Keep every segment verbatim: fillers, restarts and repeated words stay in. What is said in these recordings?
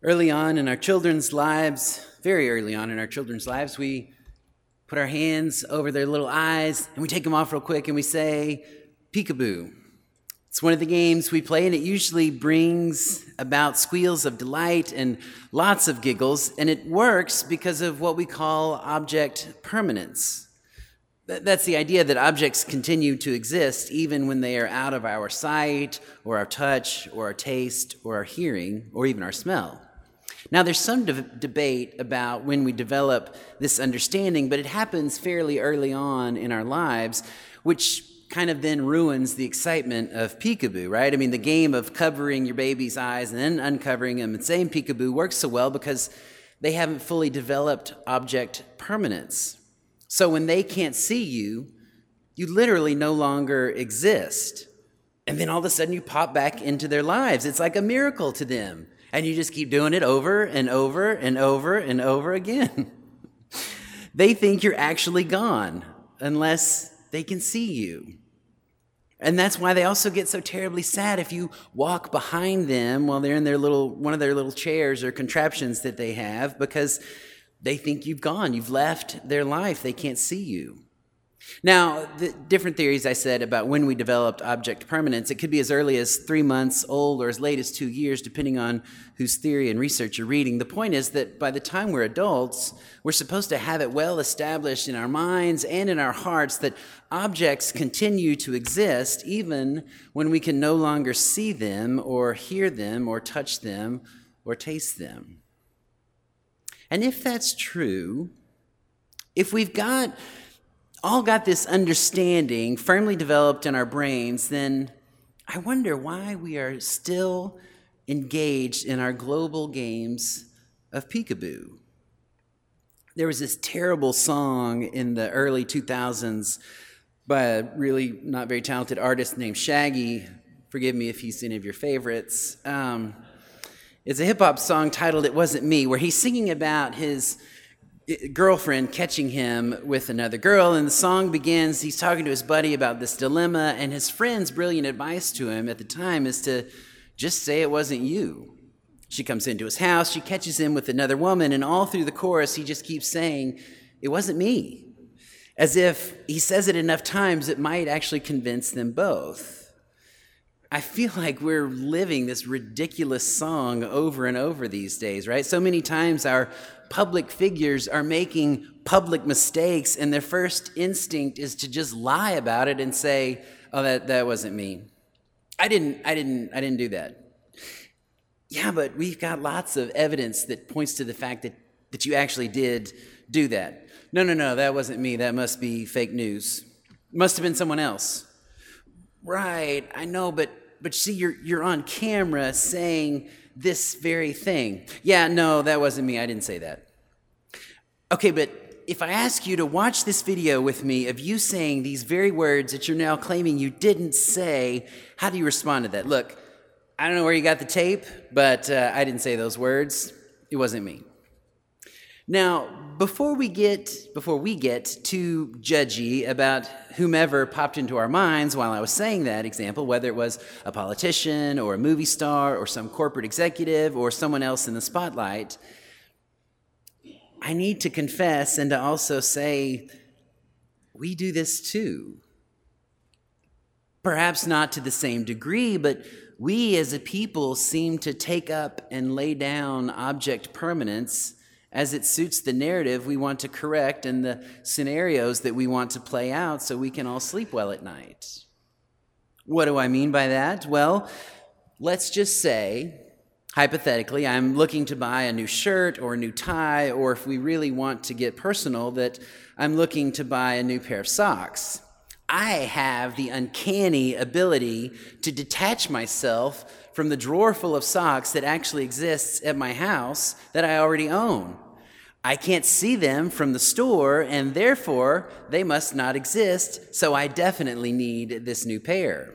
Early on in our children's lives, very early on in our children's lives, we put our hands over their little eyes and we take them off real quick and we say, peekaboo. It's one of the games we play, and it usually brings about squeals of delight and lots of giggles, and it works because of what we call object permanence. That's the idea that objects continue to exist even when they are out of our sight, or our touch, or our taste, or our hearing, or even our smell. Now, there's some de- debate about when we develop this understanding, but it happens fairly early on in our lives, which kind of then ruins the excitement of peekaboo, right? I mean, the game of covering your baby's eyes and then uncovering them and saying peekaboo works so well because they haven't fully developed object permanence. So when they can't see you, you literally no longer exist. And then all of a sudden you pop back into their lives. It's like a miracle to them. And you just keep doing it over and over and over and over again. They think you're actually gone unless they can see you. And that's why they also get so terribly sad if you walk behind them while they're in their little one of their little chairs or contraptions that they have, because they think you've gone. You've left their life. They can't see you. Now, the different theories I said about when we developed object permanence, it could be as early as three months old or as late as two years, depending on whose theory and research you're reading. The point is that by the time we're adults, we're supposed to have it well established in our minds and in our hearts that objects continue to exist even when we can no longer see them or hear them or touch them or taste them. And if that's true, if we've got all got this understanding firmly developed in our brains, then I wonder why we are still engaged in our global games of peekaboo. There was this terrible song in the early two thousands by a really not very talented artist named Shaggy. Forgive me if he's any of your favorites. Um, it's a hip-hop song titled It Wasn't Me, where he's singing about his girlfriend catching him with another girl, and the song begins, he's talking to his buddy about this dilemma, and his friend's brilliant advice to him at the time is to just say it wasn't you. She comes into his house, she catches him with another woman, and all through the chorus he just keeps saying, it wasn't me, as if he says it enough times it might actually convince them both. I feel like we're living this ridiculous song over and over these days, right? So many times our public figures are making public mistakes, and their first instinct is to just lie about it and say, "Oh, that, that wasn't me. I didn't, I didn't, I didn't do that." Yeah, but we've got lots of evidence that points to the fact that, that you actually did do that. No, no, no, that wasn't me. That must be fake news. Must have been someone else. Right, I know, but but see, you're you're on camera saying this very thing. Yeah, no, that wasn't me. I didn't say that. Okay, but if I ask you to watch this video with me of you saying these very words that you're now claiming you didn't say, how do you respond to that? Look, I don't know where you got the tape, but uh, I didn't say those words. It wasn't me. Now, before we get before we get too judgy about whomever popped into our minds while I was saying that example, whether it was a politician or a movie star or some corporate executive or someone else in the spotlight, I need to confess and to also say, we do this too. Perhaps not to the same degree, but we as a people seem to take up and lay down object permanence as it suits the narrative we want to correct and the scenarios that we want to play out so we can all sleep well at night. What do I mean by that? Well, let's just say, hypothetically, I'm looking to buy a new shirt or a new tie, or if we really want to get personal, that I'm looking to buy a new pair of socks. I have the uncanny ability to detach myself from the drawer full of socks that actually exists at my house that I already own. I can't see them from the store, and therefore they must not exist, so I definitely need this new pair.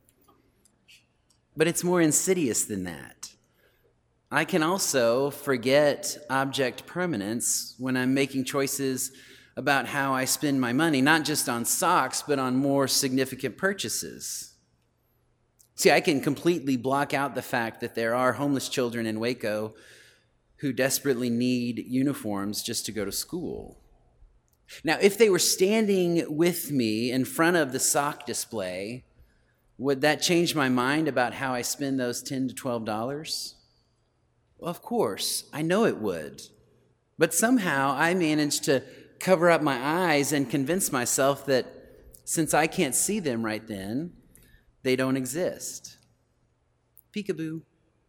But it's more insidious than that. I can also forget object permanence when I'm making choices about how I spend my money, not just on socks, but on more significant purchases. See, I can completely block out the fact that there are homeless children in Waco who desperately need uniforms just to go to school. Now, if they were standing with me in front of the sock display, would that change my mind about how I spend those ten to twelve dollars? Well, of course, I know it would. But somehow I managed to cover up my eyes and convince myself that since I can't see them right then, they don't exist. Peekaboo.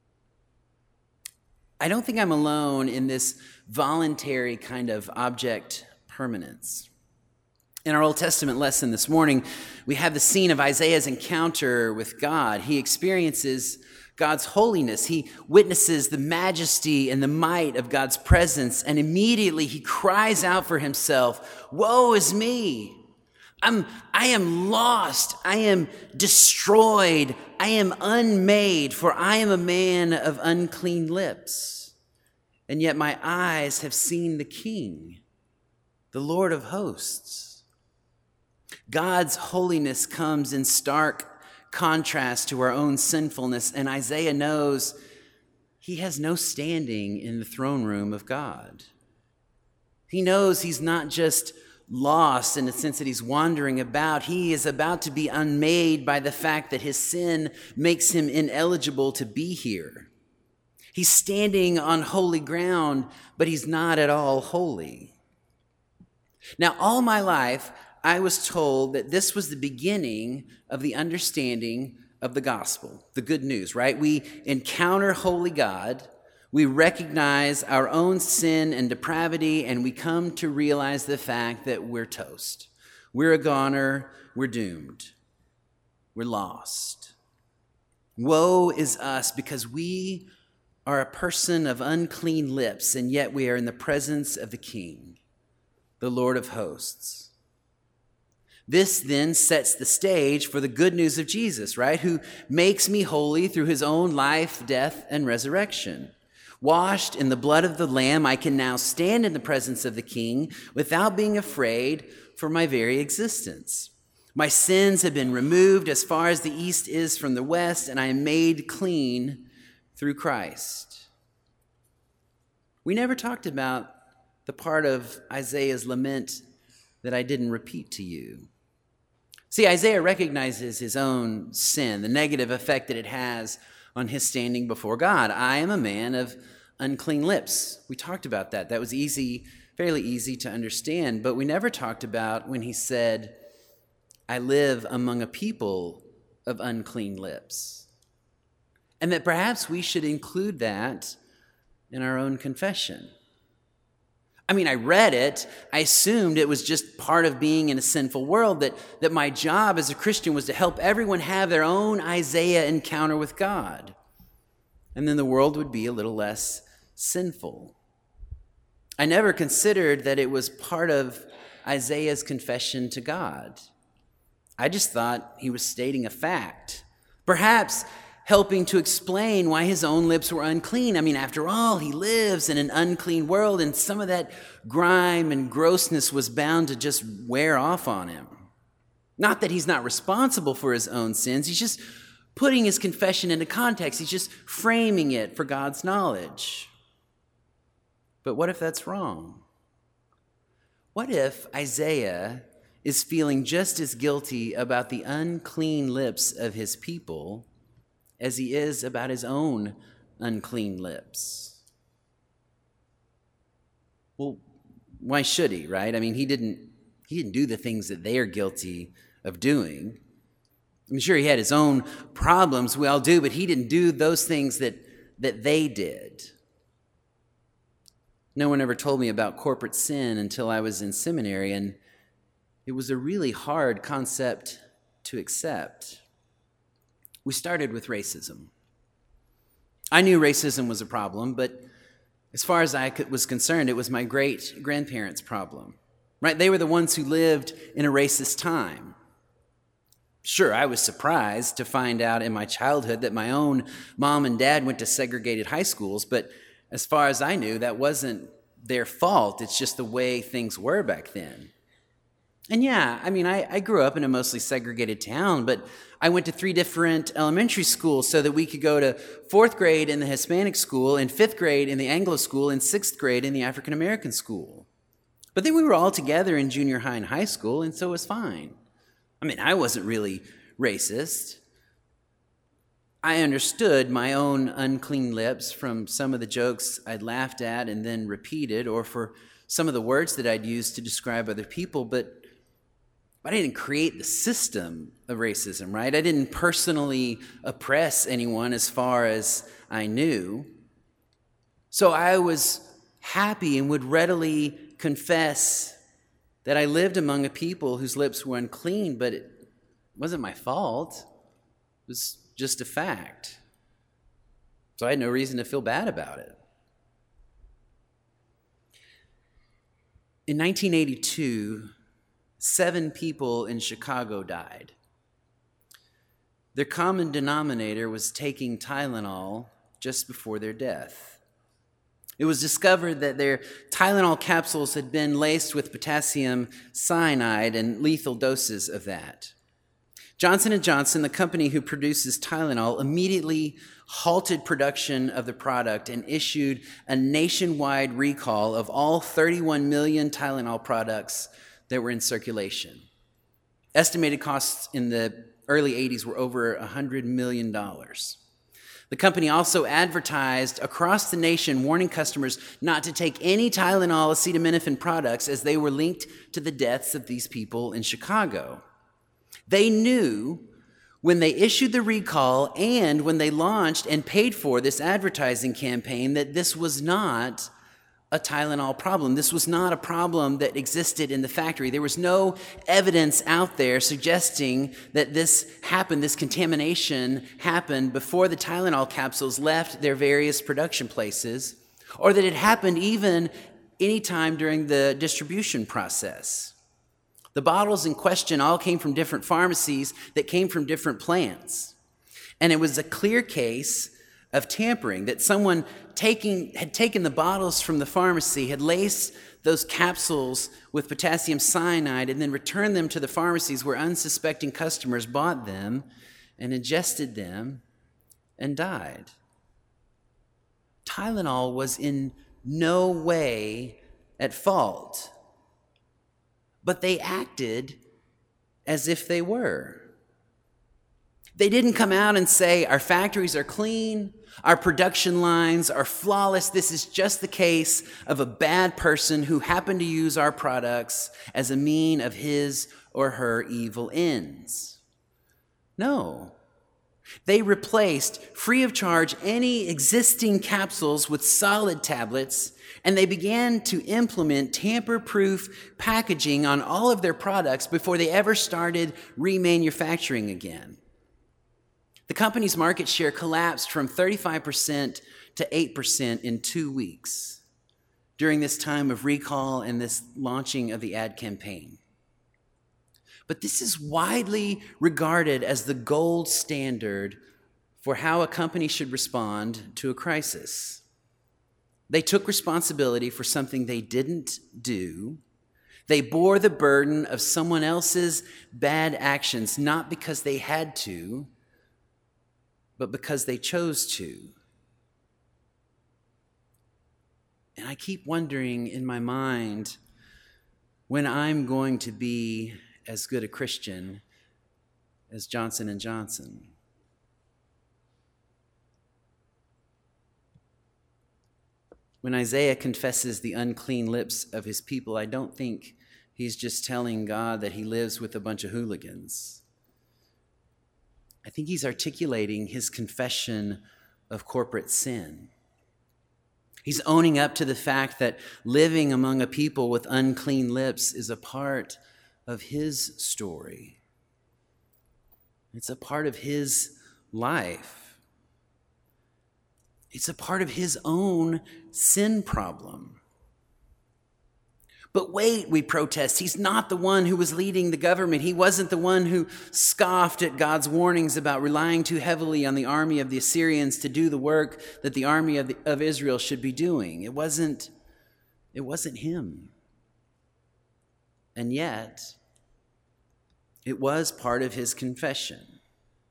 I don't think I'm alone in this voluntary kind of object permanence. In our Old Testament lesson this morning, we have the scene of Isaiah's encounter with God. He experiences God's holiness. He witnesses the majesty and the might of God's presence, and immediately he cries out for himself, "Woe is me! I'm, I am lost. I am destroyed. I am unmade, for I am a man of unclean lips. And yet my eyes have seen the King, the Lord of hosts." God's holiness comes in stark contrast to our own sinfulness, and Isaiah knows he has no standing in the throne room of God. He knows he's not just lost in the sense that he's wandering about. He is about to be unmade by the fact that his sin makes him ineligible to be here. He's standing on holy ground, but he's not at all holy. Now, all my life, I was told that this was the beginning of the understanding of the gospel, the good news, right? We encounter holy God, we recognize our own sin and depravity, and we come to realize the fact that we're toast. We're a goner, we're doomed, we're lost. Woe is us, because we are a person of unclean lips, and yet we are in the presence of the King, the Lord of hosts. This then sets the stage for the good news of Jesus, right? Who makes me holy through his own life, death, and resurrection. Washed in the blood of the Lamb, I can now stand in the presence of the King without being afraid for my very existence. My sins have been removed as far as the east is from the west, and I am made clean through Christ. We never talked about the part of Isaiah's lament that I didn't repeat to you. See, Isaiah recognizes his own sin, the negative effect that it has on his standing before God. I am a man of unclean lips. We talked about that. That was easy, fairly easy to understand, but we never talked about when he said, I live among a people of unclean lips. And that perhaps we should include that in our own confession. I mean, I read it. I assumed it was just part of being in a sinful world, that, that my job as a Christian was to help everyone have their own Isaiah encounter with God. And then the world would be a little less sinful. I never considered that it was part of Isaiah's confession to God. I just thought he was stating a fact, perhaps helping to explain why his own lips were unclean. I mean, after all, he lives in an unclean world, and some of that grime and grossness was bound to just wear off on him. Not that he's not responsible for his own sins. He's just putting his confession into context. He's just framing it for God's knowledge. But what if that's wrong? What if Isaiah is feeling just as guilty about the unclean lips of his people as he is about his own unclean lips? Well, why should he, right? I mean, he didn't he didn't do the things that they are guilty of doing. I'm sure he had his own problems, we all do, but he didn't do those things that, that they did. No one ever told me about corporate sin until I was in seminary, and it was a really hard concept to accept. We started with racism. I knew racism was a problem, but as far as I was concerned, it was my great-grandparents' problem, right? They were the ones who lived in a racist time. Sure, I was surprised to find out in my childhood that my own mom and dad went to segregated high schools, but as far as I knew, that wasn't their fault. It's just the way things were back then. And yeah, I mean, I, I grew up in a mostly segregated town, but I went to three different elementary schools so that we could go to fourth grade in the Hispanic school, and fifth grade in the Anglo school, and sixth grade in the African American school. But then we were all together in junior high and high school, and so it was fine. I mean, I wasn't really racist. I understood my own unclean lips from some of the jokes I'd laughed at and then repeated, or for some of the words that I'd used to describe other people, but But I didn't create the system of racism, right? I didn't personally oppress anyone as far as I knew. So I was happy and would readily confess that I lived among a people whose lips were unclean, but it wasn't my fault. It was just a fact. So I had no reason to feel bad about it. In nineteen eighty-two, seven people in Chicago died. Their common denominator was taking Tylenol just before their death. It was discovered that their Tylenol capsules had been laced with potassium cyanide and lethal doses of that. Johnson and Johnson, the company who produces Tylenol, immediately halted production of the product and issued a nationwide recall of all thirty-one million Tylenol products that were in circulation. Estimated costs in the early eighties were over one hundred million dollars. The company also advertised across the nation, warning customers not to take any Tylenol acetaminophen products as they were linked to the deaths of these people in Chicago. They knew when they issued the recall and when they launched and paid for this advertising campaign that this was not a Tylenol problem. This was not a problem that existed in the factory. There was no evidence out there suggesting that this happened, this contamination happened before the Tylenol capsules left their various production places, or that it happened even any time during the distribution process. The bottles in question all came from different pharmacies that came from different plants. And it was a clear case of tampering, that someone taking had taken the bottles from the pharmacy, had laced those capsules with potassium cyanide, and then returned them to the pharmacies where unsuspecting customers bought them and ingested them and died. Tylenol was in no way at fault, but they acted as if they were. They didn't come out and say, our factories are clean, our production lines are flawless. This is just the case of a bad person who happened to use our products as a mean of his or her evil ends. No. They replaced, free of charge, any existing capsules with solid tablets, and they began to implement tamper-proof packaging on all of their products before they ever started remanufacturing again. The company's market share collapsed from thirty-five percent to eight percent in two weeks during this time of recall and this launching of the ad campaign. But this is widely regarded as the gold standard for how a company should respond to a crisis. They took responsibility for something they didn't do. They bore the burden of someone else's bad actions, not because they had to, but because they chose to. And I keep wondering in my mind when I'm going to be as good a Christian as Johnson and Johnson. When Isaiah confesses the unclean lips of his people, I don't think he's just telling God that he lives with a bunch of hooligans. I think he's articulating his confession of corporate sin. He's owning up to the fact that living among a people with unclean lips is a part of his story. It's a part of his life. It's a part of his own sin problem. But wait, we protest. He's not the one who was leading the government. He wasn't the one who scoffed at God's warnings about relying too heavily on the army of the Assyrians to do the work that the army of, the, of Israel should be doing. It wasn't, it wasn't him. And yet, It was part of his confession.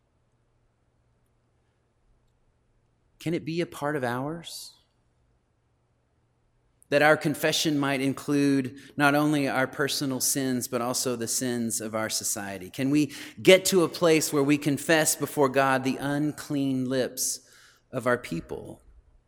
Can it be a part of ours? That our confession might include not only our personal sins, but also the sins of our society. Can we get to a place where we confess before God the unclean lips of our people?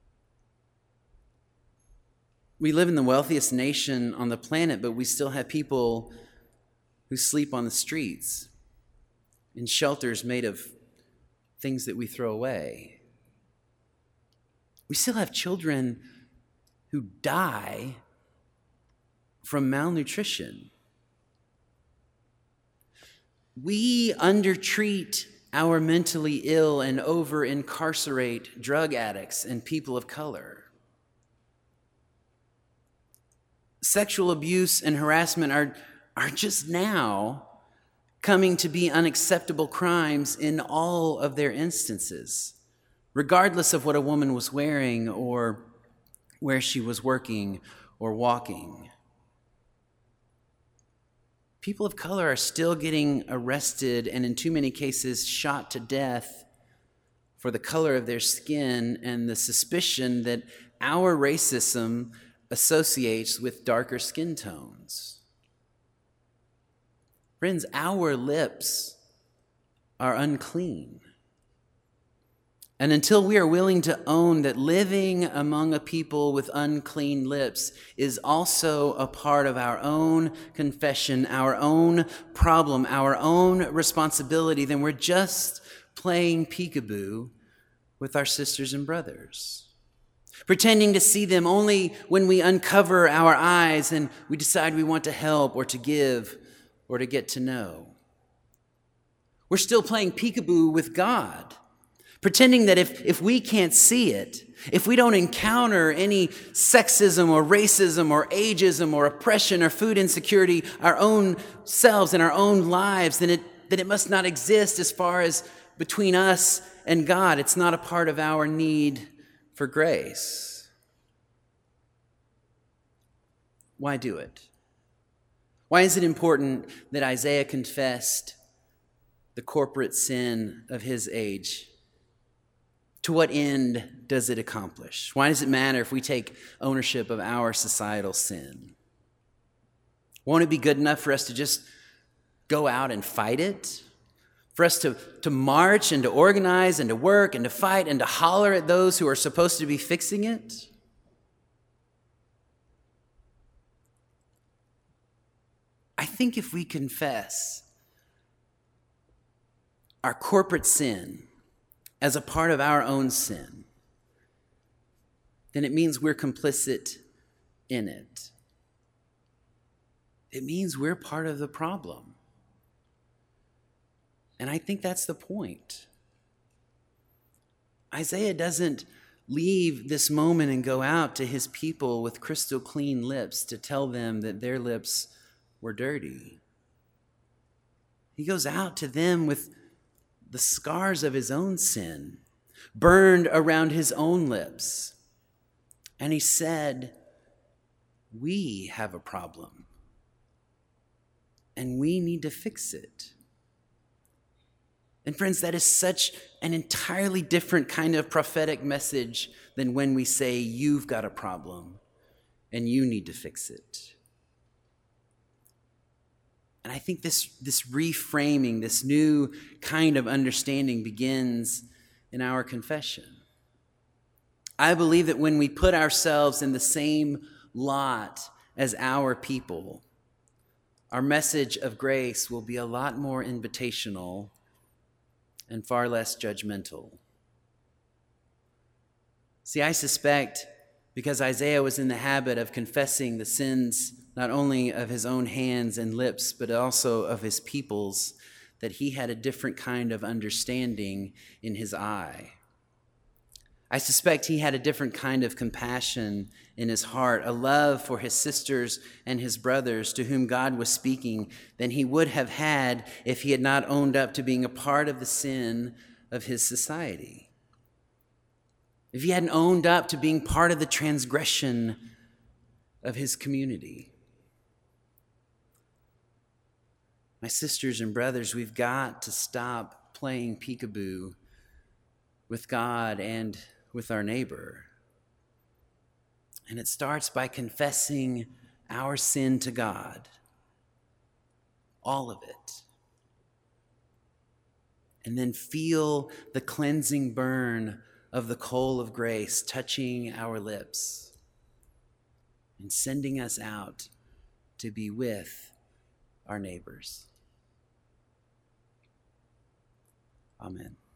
We live in the wealthiest nation on the planet, but we still have people who sleep on the streets in shelters made of things that we throw away. We still have children who die from malnutrition. We undertreat our mentally ill and over-incarcerate drug addicts and people of color. Sexual abuse and harassment are, are just now coming to be unacceptable crimes in all of their instances, regardless of what a woman was wearing or where she was working or walking. People of color are still getting arrested and in too many cases shot to death for the color of their skin and the suspicion that our racism associates with darker skin tones. Friends, our lips are unclean. And until we are willing to own that living among a people with unclean lips is also a part of our own confession, our own problem, our own responsibility, then we're just playing peekaboo with our sisters and brothers, pretending to see them only when we uncover our eyes and we decide we want to help or to give or to get to know. We're still playing peekaboo with God, pretending that if, if we can't see it, if we don't encounter any sexism or racism or ageism or oppression or food insecurity our own selves and our own lives, then it, then it must not exist as far as between us and God. It's not a part of our need for grace. Why do it? Why is it important that Isaiah confessed the corporate sin of his age? To what end does it accomplish? Why does it matter if we take ownership of our societal sin? Won't it be good enough for us to just go out and fight it? For us to, to march and to organize and to work and to fight and to holler at those who are supposed to be fixing it? I think if we confess our corporate sin as a part of our own sin, then it means we're complicit in it. It means we're part of the problem. And I think that's the point. Isaiah doesn't leave this moment and go out to his people with crystal clean lips to tell them that their lips were dirty. He goes out to them with the scars of his own sin, burned around his own lips. And he said, we have a problem, and we need to fix it. And friends, that is such an entirely different kind of prophetic message than when we say, you've got a problem, and you need to fix it. And I think this, this reframing, this new kind of understanding begins in our confession. I believe that when we put ourselves in the same lot as our people, our message of grace will be a lot more invitational and far less judgmental. See, I suspect because Isaiah was in the habit of confessing the sins not only of his own hands and lips, but also of his people's, that he had a different kind of understanding in his eye. I suspect he had a different kind of compassion in his heart, a love for his sisters and his brothers to whom God was speaking than he would have had if he had not owned up to being a part of the sin of his society. If he hadn't owned up to being part of the transgression of his community. My sisters and brothers, we've got to stop playing peekaboo with God and with our neighbor. And it starts by confessing our sin to God, all of it. And then feel the cleansing burn of the coal of grace touching our lips and sending us out to be with our neighbors. Amen.